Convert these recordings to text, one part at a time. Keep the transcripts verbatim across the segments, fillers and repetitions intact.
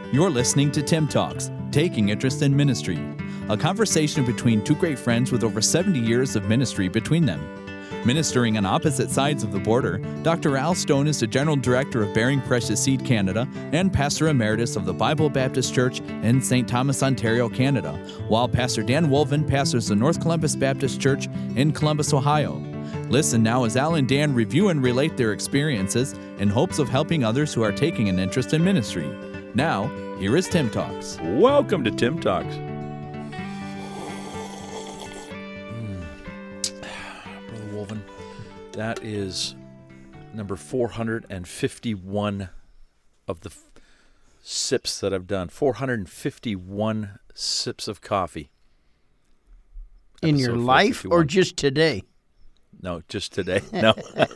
You're listening to Tim Talks, Taking Interest in Ministry, a conversation between two great friends with over seventy years of ministry between them. Ministering on opposite sides of the border, Doctor Al Stone is the General Director of Bearing Precious Seed Canada and Pastor Emeritus of the Bible Baptist Church in Saint Thomas, Ontario, Canada, while Pastor Dan Wolven pastors the North Columbus Baptist Church in Columbus, Ohio. Listen now as Al and Dan review and relate their experiences in hopes of helping others who are taking an interest in ministry. Now, here is Tim Talks. Welcome to Tim Talks. Brother Wolven, that is number four hundred fifty-one of the f- sips that I've done. four hundred fifty-one sips of coffee. In Episode your life four fifty-one. or just today? No, just today. No.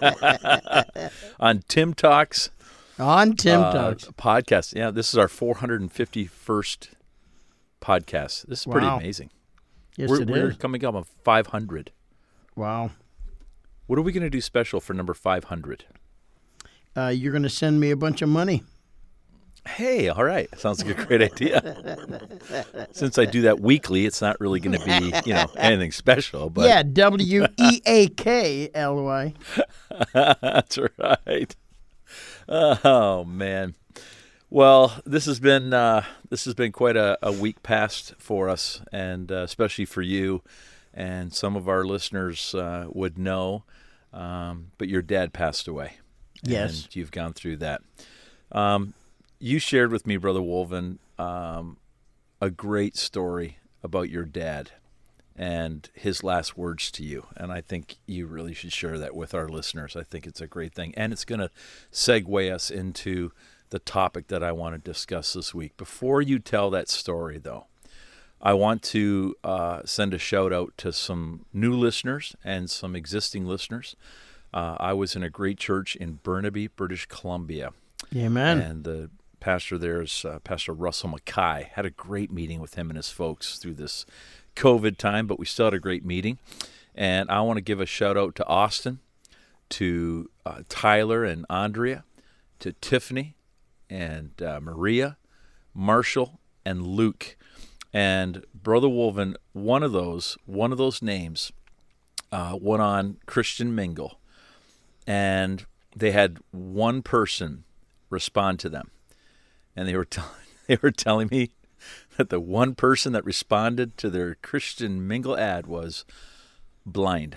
On Tim Talks. On Tim uh, Talks. Podcast. Yeah, this is our four hundred fifty-first podcast. This is pretty Wow. amazing. Yes, we're, it we're is. coming up on five hundred. Wow. What are we going to do special for number five hundred? Uh, you're going to send me a bunch of money. Hey, all right. Sounds like a great idea. Since I do that weekly, it's not really going to be, you know, anything special. But Yeah, W E A K L Y. That's right. Oh man. Well, this has been uh, this has been quite a, a week past for us, and uh, especially for you, and some of our listeners uh, would know. Um, but your dad passed away. Yes. And you've gone through that. Um, you shared with me, Brother Wolven, um, a great story about your dad and his last words to you. And I think you really should share that with our listeners. I think it's a great thing. And it's going to segue us into the topic that I want to discuss this week. Before you tell that story, though, I want to uh, send a shout out to some new listeners and some existing listeners. Uh, I was in a great church in Burnaby, British Columbia. Amen. And the pastor there is uh, Pastor Russell Mackay. Had a great meeting with him and his folks through this COVID time, but we still had a great meeting. And I want to give a shout out to Austin, to uh, Tyler and Andrea, to Tiffany and uh, Maria, Marshall, and Luke. And Brother Wolven, one of those, one of those names uh, went on Christian Mingle, and they had one person respond to them, and they were t- they were telling me that the one person that responded to their Christian Mingle ad was blind.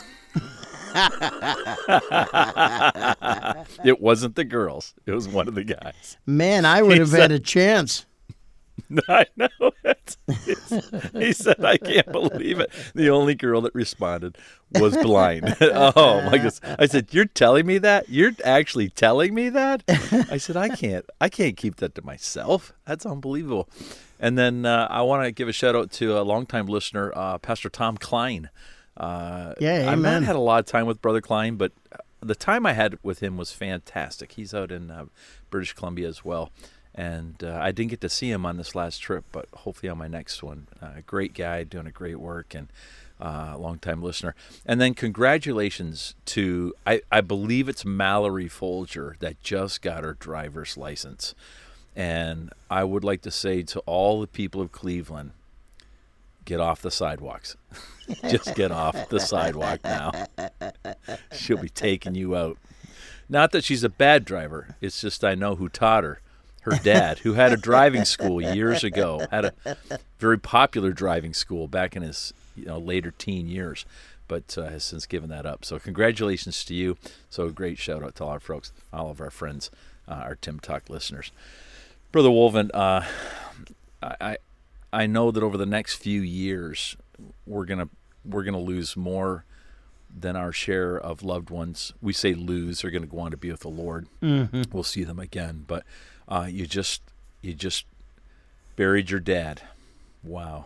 It wasn't the girls; it was one of the guys. Man, I would He have said- had a chance. I know it. He said, I can't believe it. The only girl that responded was blind. Oh, my goodness. I said, you're telling me that? You're actually telling me that? I said, I can't. I can't keep that to myself. That's unbelievable. And then uh, I want to give a shout out to a longtime listener, uh, Pastor Tom Klein. Uh, Yeah, I've amen. not had a lot of time with Brother Klein, but the time I had with him was fantastic. He's out in uh, British Columbia as well. And uh, I didn't get to see him on this last trip, but hopefully on my next one. Uh, great guy, doing a great work, and uh, long-time listener. And then congratulations to, I, I believe it's Mallory Folger that just got her driver's license. And I would like to say to all the people of Cleveland, get off the sidewalks. Just get off the sidewalk now. She'll be taking you out. Not that she's a bad driver. It's just I know who taught her. Her dad, who had a driving school years ago, had a very popular driving school back in his you know later teen years, but uh, has since given that up. So congratulations to you. So a great shout out to all our folks, all of our friends, uh, our Tim Talk listeners. Brother Wolven, uh, I I know that over the next few years we're gonna we're gonna lose more than our share of loved ones. We say lose; they're going to go on to be with the Lord. Mm-hmm. We'll see them again, but. Uh, you just you just buried your dad. Wow.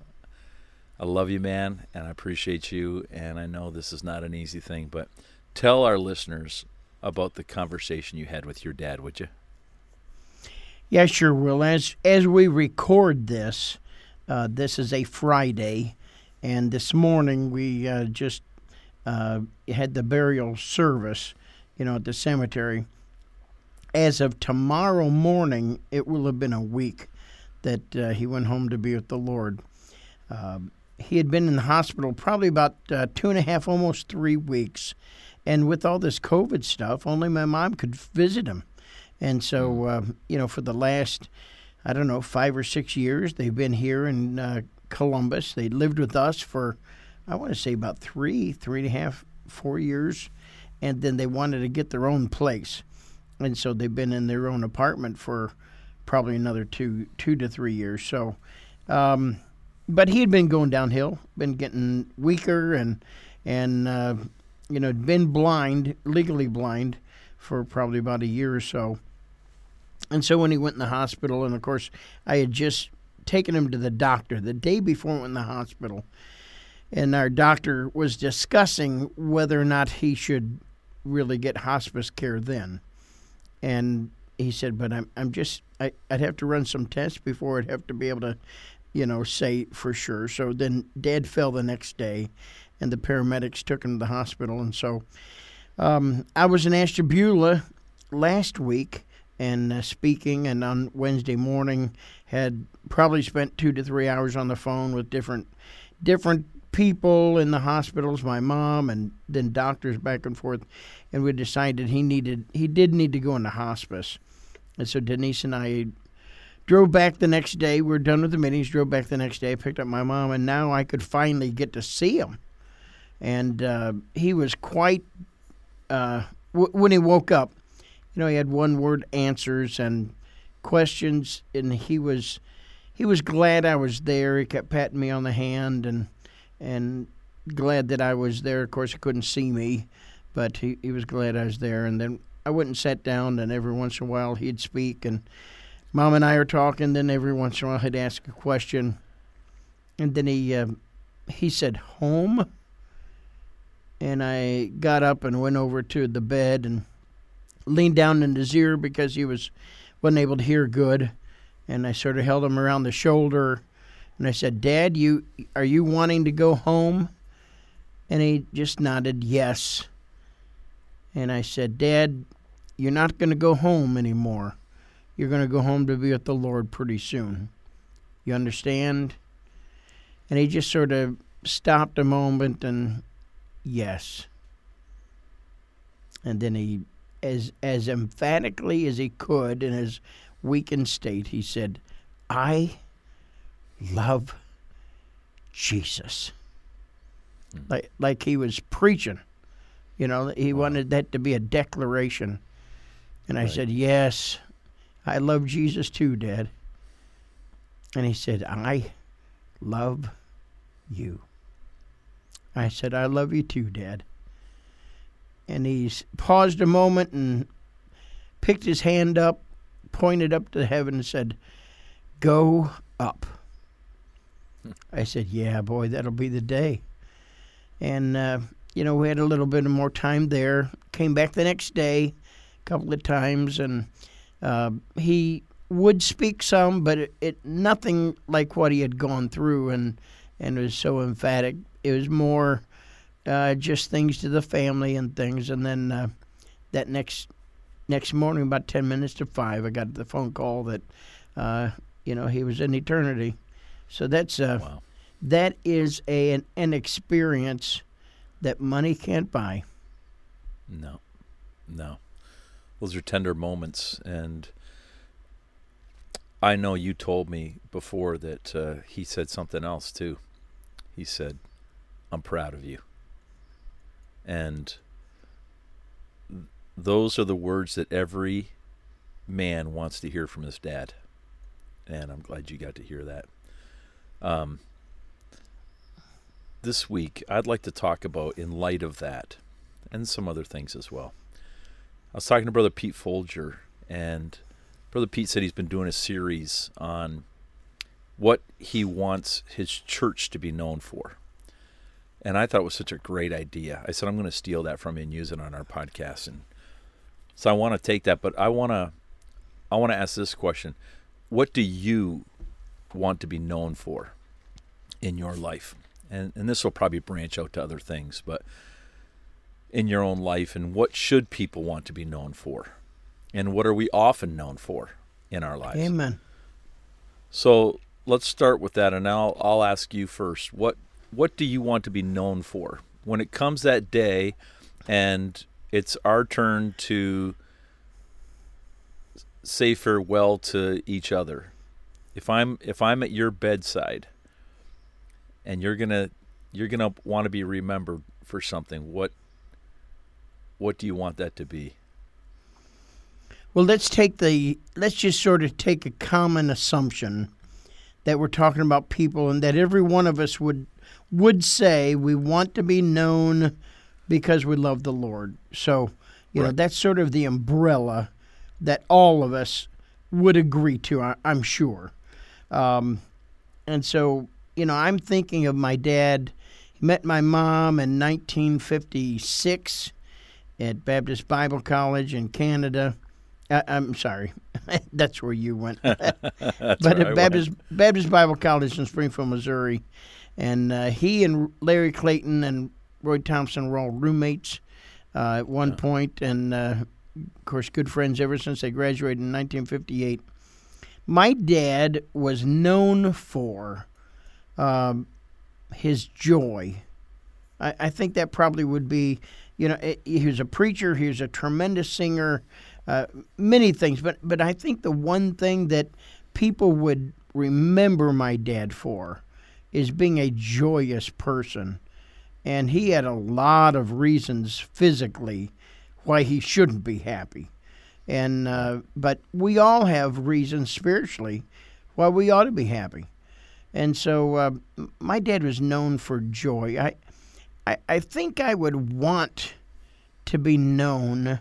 I love you, man, and I appreciate you, and I know this is not an easy thing, but tell our listeners about the conversation you had with your dad, would you? Yeah, sure will. As as we record this, uh, this is a Friday, and this morning we uh, just uh, had the burial service, you know, at the cemetery. as of tomorrow morning, it will have been a week that uh, he went home to be with the Lord. Uh, he had been in the hospital probably about uh, two and a half, almost three weeks. And with all this COVID stuff, only my mom could visit him. And so, uh, you know, for the last, I don't know, five or six years, they've been here in uh, Columbus. They lived with us for, I want to say, about three, three and a half, four years. And then they wanted to get their own place. And so they've been in their own apartment for probably another two, two to three years. So, um, but he had been going downhill, been getting weaker, and and uh, you know, been blind, legally blind, for probably about a year or so. And so when he went in the hospital, and of course I had just taken him to the doctor the day before he went in the hospital, and our doctor was discussing whether or not he should really get hospice care then. And he said, but I'm I'm just, I, I'd have to run some tests before I'd have to be able to, you know, say for sure. So then Dad fell the next day, and the paramedics took him to the hospital. And so um, I was in Ashtabula last week and uh, speaking, and on Wednesday morning had probably spent two to three hours on the phone with different different people in the hospitals, my mom, and then doctors back and forth, and we decided he needed he did need to go into hospice. And so Denise and I drove back the next day. We were done with the meetings, drove back the next day, picked up my mom, and now I could finally get to see him. And uh, he was quite, uh, w- when he woke up, you know, he had one-word answers and questions, and he was he was glad I was there. He kept patting me on the hand and and glad that I was there. Of course, he couldn't see me, but he, he was glad I was there. And then I went and sat down, and every once in a while he'd speak, and Mom and I were talking. Then every once in a while he'd ask a question, and then he uh, he said, "Home?" And I got up and went over to the bed and leaned down in his ear because he was wasn't able to hear good, and I sort of held him around the shoulder. And I said, "Dad, you are you wanting to go home?" And he just nodded yes. And I said, "Dad, you're not going to go home anymore. You're going to go home to be with the Lord pretty soon. You understand?" And he just sort of stopped a moment and, yes. And then he, as as emphatically as he could in his weakened state, he said, "I love Jesus." Mm. Like like he was preaching. You know, he wow. wanted that to be a declaration. And I right. said, "Yes, I love Jesus too, Dad." And he said, "I love you." I said, "I love you too, Dad." And he paused a moment and picked his hand up, pointed up to heaven and said, "Go up." I said, "Yeah, boy, that'll be the day." And, uh, you know, we had a little bit more time there. Came back the next day a couple of times, and uh, he would speak some, but it, it nothing like what he had gone through, and, and it was so emphatic. It was more uh, just things to the family and things. And then uh, that next next morning, about ten minutes to five, I got the phone call that, uh, you know, he was in eternity. So that's uh, wow. that is a an, an experience that money can't buy. No, no. Those are tender moments, and I know you told me before that uh, he said something else too. He said, "I'm proud of you." And th- those are the words that every man wants to hear from his dad. And I'm glad you got to hear that. Um, this week, I'd like to talk about, in light of that, and some other things as well. I was talking to Brother Pete Folger, and Brother Pete said he's been doing a series on what he wants his church to be known for. And I thought it was such a great idea. I said, I'm going to steal that from you and use it on our podcast. And so I want to take that, but I want to I want to ask this question. What do you want to be known for in your life? And and this will probably branch out to other things, but in your own life, and what should people want to be known for? and what are we often known for in our lives? Amen. So let's start with that, and I'll I'll ask you first. What what do you want to be known for when it comes that day, and it's our turn to say farewell to each other? If I'm if I'm at your bedside, and you're gonna you're gonna want to be remembered for something, what what do you want that to be? Well, let's take the let's just sort of take a common assumption that we're talking about people, and that every one of us would would say we want to be known because we love the Lord. So, you Right. know, that's sort of the umbrella that all of us would agree to, I, I'm sure. Um, and so, you know, I'm thinking of my dad. He met my mom in nineteen fifty-six at Baptist Bible College in Canada. Uh, I'm sorry, that's where you went. That's But where I at Baptist went. Baptist Bible College in Springfield, Missouri, and uh, he and Larry Clayton and Roy Thompson were all roommates uh, at one point, and uh, of course, good friends ever since they graduated in nineteen fifty-eight. My dad was known for um, his joy. I, I think that probably would be, you know, it, he was a preacher, he was a tremendous singer, uh, many things. But, but I think the one thing that people would remember my dad for is being a joyous person. And he had a lot of reasons physically why he shouldn't be happy. And uh, but we all have reasons spiritually why we ought to be happy. And so uh, my dad was known for joy. I, I I think I would want to be known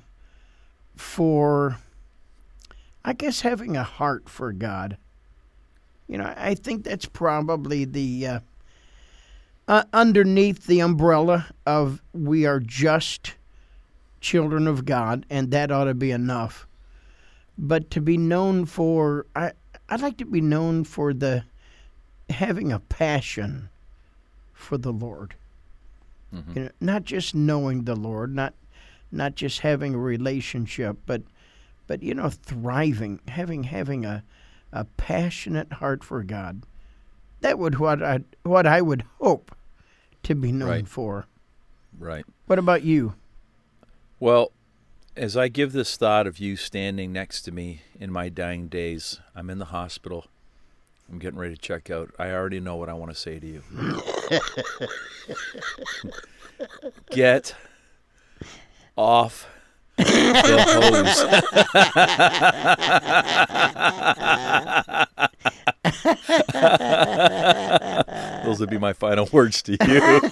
for, I guess, having a heart for God. You know, I think that's probably the uh, uh, underneath the umbrella of we are just children of God, and that ought to be enough. But to be known for, I, I'd like to be known for the having a passion for the Lord. Mm-hmm. You know, not just knowing the Lord, not not just having a relationship, but but you know, thriving, having having a a passionate heart for God. That would what I what I would hope to be known Right. for. Right. What about you? Well, as I give this thought of you standing next to me in my dying days, I'm in the hospital. I'm getting ready to check out. I already know what I want to say to you. Get off the hose. Those would be my final words to you.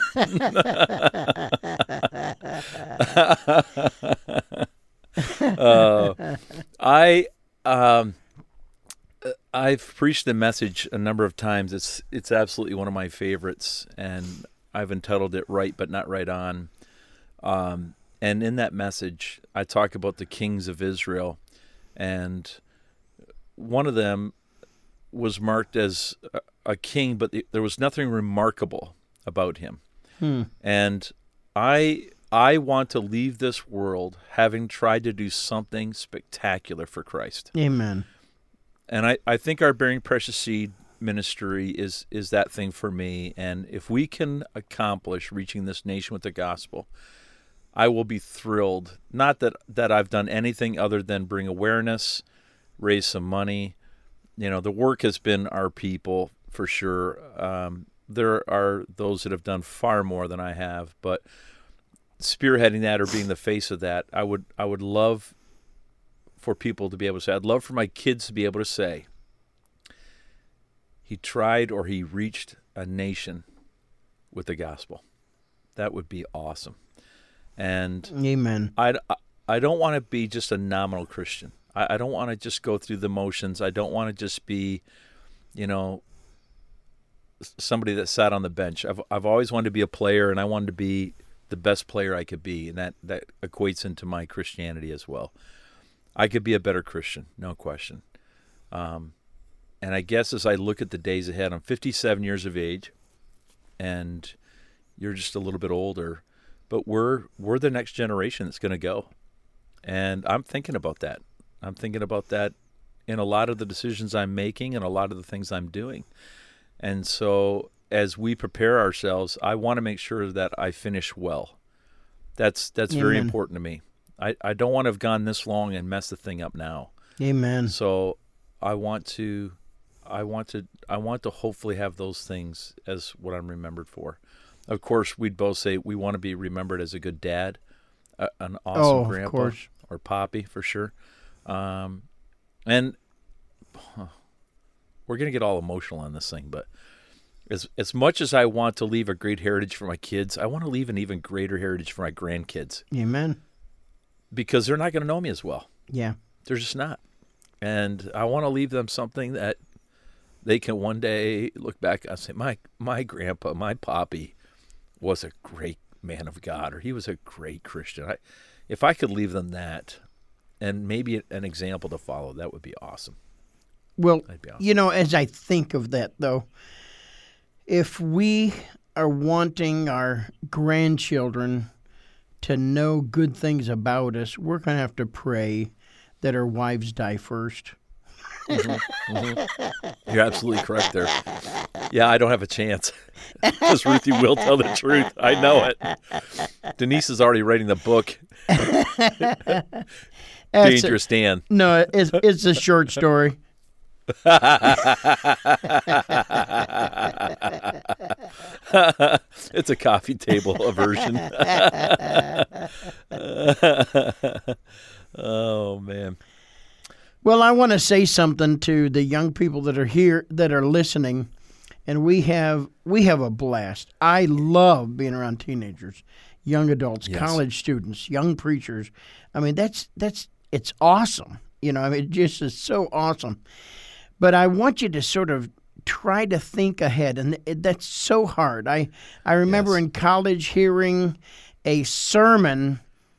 uh, I um, I've preached the message a number of times. It's it's absolutely one of my favorites, and I've entitled it "Right but Not Right On." Um, and in that message, I talk about the kings of Israel, and one of them was marked as a, a king, but there was nothing remarkable about him. Hmm. And I I want to leave this world having tried to do something spectacular for Christ. Amen. And I, I think our Bearing Precious Seed ministry is is that thing for me. And if we can accomplish reaching this nation with the gospel, I will be thrilled. Not that, that I've done anything other than bring awareness, raise some money. You know, the work has been our people for sure. Um, there are those that have done far more than I have, but spearheading that or being the face of that, I would I would love for people to be able to say, I'd love for my kids to be able to say, he tried or he reached a nation with the gospel. That would be awesome. And Amen. I, I don't want to be just a nominal Christian. I, I don't want to just go through the motions. I don't want to just be, you know, somebody that sat on the bench. I've I've always wanted to be a player, and I wanted to be the best player I could be, and that, that equates into my Christianity as well. I could be a better Christian, no question. Um, and I guess as I look at the days ahead, I'm fifty-seven years of age, and you're just a little bit older, but we're we're the next generation that's going to go. And I'm thinking about that. I'm thinking about that in a lot of the decisions I'm making and a lot of the things I'm doing. And so as we prepare ourselves, I want to make sure that I finish well. That's that's Amen. very important to me. I, I don't want to have gone this long and mess the thing up now. Amen. So I want to I want to I want to hopefully have those things as what I'm remembered for. Of course, we'd both say we want to be remembered as a good dad, a, an awesome Oh, of grandpa, course. or poppy for sure. Um, and huh, we're going to get all emotional on this thing, but as as much as I want to leave a great heritage for my kids, I want to leave an even greater heritage for my grandkids, Amen. because they're not going to know me as well. Yeah. They're just not. And I want to leave them something that they can one day look back and say, my my grandpa, my poppy was a great man of God, or he was a great Christian. I, if I could leave them that and maybe an example to follow, that would be awesome. Well, That'd be awesome. you know, as I think of that, though, if we are wanting our grandchildren to know good things about us, we're going to have to pray that our wives die first. Mm-hmm. Mm-hmm. You're absolutely correct there. Yeah, I don't have a chance because Ruthie will tell the truth. I know it. Denise is already writing the book. That's Dangerous a, Dan. No, it's, it's a short story. It's a coffee table version. Oh, man. Well, I want to say something to the young people that are here, that are listening, and we have we have a blast. I love being around teenagers, young adults, Yes. college students, young preachers. I mean, that's that's it's awesome. You know, I mean, it just is so awesome. But I want you to sort of try to think ahead, and it, that's so hard. I I remember Yes. in college hearing a sermon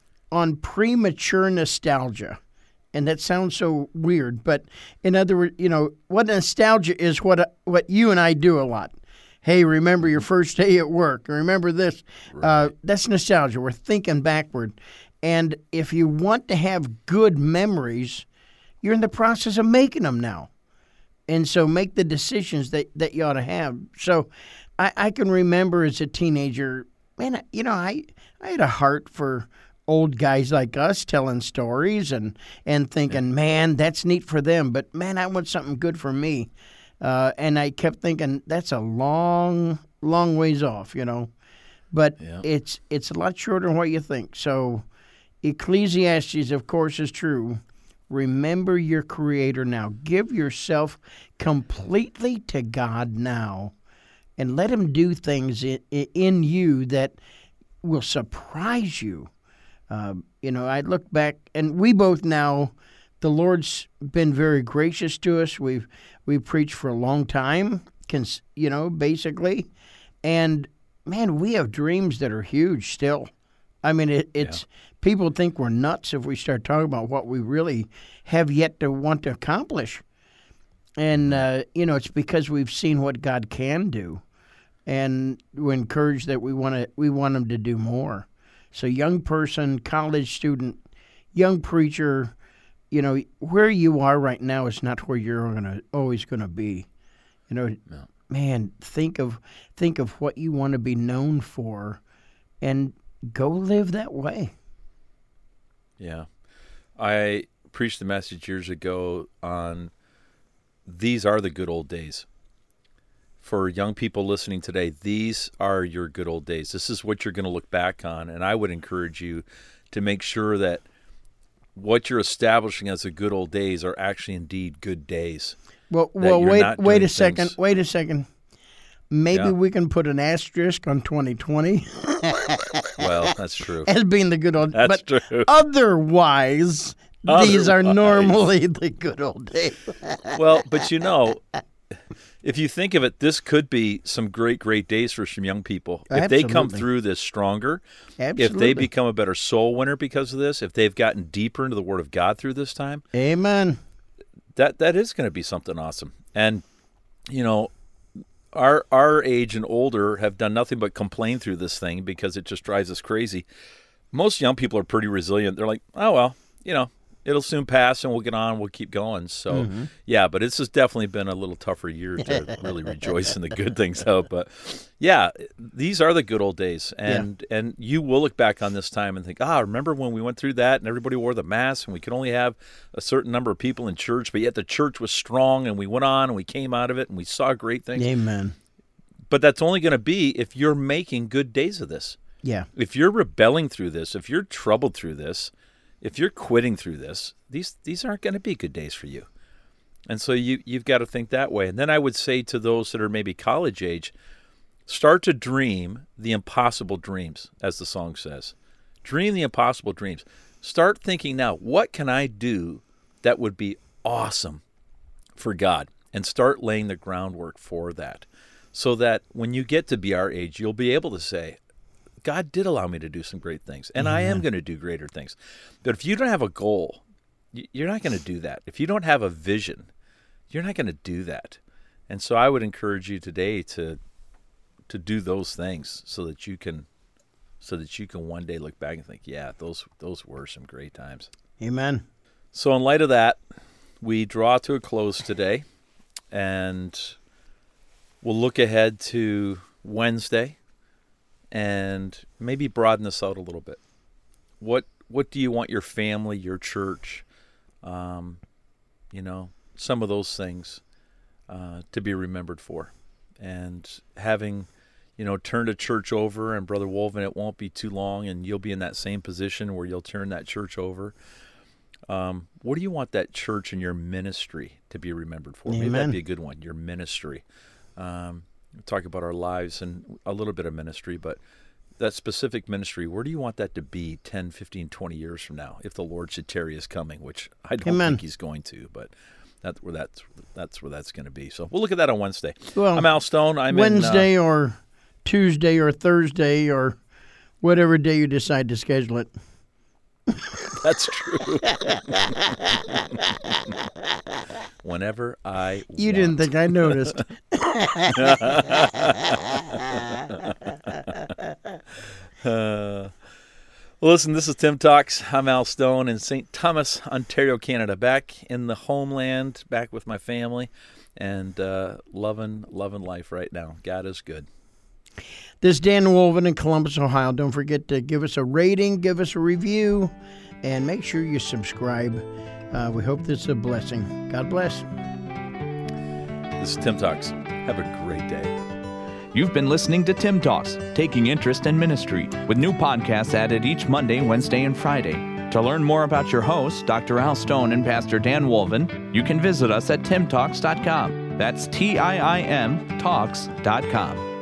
on premature nostalgia. And that sounds so weird, but in other words, you know, what nostalgia is what what you and I do a lot. Hey, remember your first day at work. Remember this. Uh, that's nostalgia. We're thinking backward. And if you want to have good memories, you're in the process of making them now. And so make the decisions that, that you ought to have. So I, I can remember as a teenager, man, you know, I, I had a heart for old guys like us telling stories and, and thinking, man, that's neat for them. But, man, I want something good for me. Uh, and I kept thinking, that's a long, long ways off, you know. But Yeah. it's it's a lot shorter than what you think. So Ecclesiastes, of course, is true. Remember your Creator now. Give yourself completely to God now. And let Him do things in, in you that will surprise you. Uh, you know, I look back, and we both now, the Lord's been very gracious to us. We've we preached for a long time, cons, you know, basically. And, man, we have dreams that are huge still. I mean, it, it's yeah. people think we're nuts if we start talking about what we really have yet to want to accomplish. And, uh, you know, it's because we've seen what God can do. And we're encouraged that we want to we want Him to do more. So young person, college student, young preacher, you know, where you are right now is not where you're gonna always going to be. You know, No. man, think of think of what you want to be known for and go live that way. Yeah. I preached a message years ago on these are the good old days. For young people listening today, these are your good old days. This is what you're going to look back on, and I would encourage you to make sure that what you're establishing as the good old days are actually indeed good days. Well, well, wait, wait a second, things. wait a second. Maybe Yeah. we can put an asterisk on twenty twenty Well, that's true. as being the good old. That's but true. Otherwise, these are Otherwise. normally the good old days. Well, but you know, if you think of it, this could be some great, great days for some young people. If they come Absolutely. through this stronger, Absolutely. if they become a better soul winner because of this, if they've gotten deeper into the Word of God through this time, Amen. that that is going to be something awesome. And, you know, our our age and older have done nothing but complain through this thing because it just drives us crazy. Most young people are pretty resilient. They're like, oh, well, you know, it'll soon pass, and we'll get on. We'll keep going. So, mm-hmm. yeah, but this has definitely been a little tougher year to really rejoice in the good things, though. But, yeah, these are the good old days. And yeah. and you will look back on this time and think, ah, remember when we went through that and everybody wore the mask and we could only have a certain number of people in church, but yet the church was strong and we went on and we came out of it and we saw great things. Amen. But that's only going to be if you're making good days of this. Yeah. If you're rebelling through this, if you're troubled through this, if you're quitting through this, these these aren't going to be good days for you. And so you, you've got to think that way. And then I would say to those that are maybe college age, start to dream the impossible dreams, as the song says. Dream the impossible dreams. Start thinking now, what can I do that would be awesome for God? And start laying the groundwork for that. So that when you get to be our age, you'll be able to say, God did allow me to do some great things, and mm-hmm. I am going to do greater things. But if you don't have a goal, you're not going to do that. If you don't have a vision, you're not going to do that. And so I would encourage you today to to do those things so that you can so that you can one day look back and think, yeah, those those were some great times. Amen. So in light of that, we draw to a close today, and we'll look ahead to Wednesday and maybe broaden this out a little bit. What what do you want your family, your church, um, you know, some of those things uh, to be remembered for? And having, you know, turned a church over, and Brother Wolven, it won't be too long, and you'll be in that same position where you'll turn that church over. Um, what do you want that church and your ministry to be remembered for? Amen. Maybe that'd be a good one, your ministry. Um, we'll talk about our lives and a little bit of ministry, but that specific ministry, where do you want that to be ten, fifteen, twenty years from now, if the Lord should tarry is coming, which I don't Amen. think he's going to, but that's where that's, that's where that's going to be. So we'll look at that on Wednesday. Well, I'm Al Stone. I'm Wednesday in, uh, or Tuesday or Thursday or whatever day you decide to schedule it. That's true. Whenever I You want. didn't think I noticed. uh, well, listen, this is Tim Talks. I'm Al Stone in Saint Thomas, Ontario, Canada. Back in the homeland, back with my family, and uh, loving, loving life right now. God is good. This is Dan Wolven in Columbus, Ohio. Don't forget to give us a rating, give us a review, and make sure you subscribe. Uh, we hope this is a blessing. God bless. This is Tim Talks. Have a great day. You've been listening to Tim Talks, Taking Interest in Ministry, with new podcasts added each Monday, Wednesday, and Friday. To learn more about your hosts, Doctor Al Stone and Pastor Dan Wolven, you can visit us at tim talks dot com. That's T I I M talks dot com.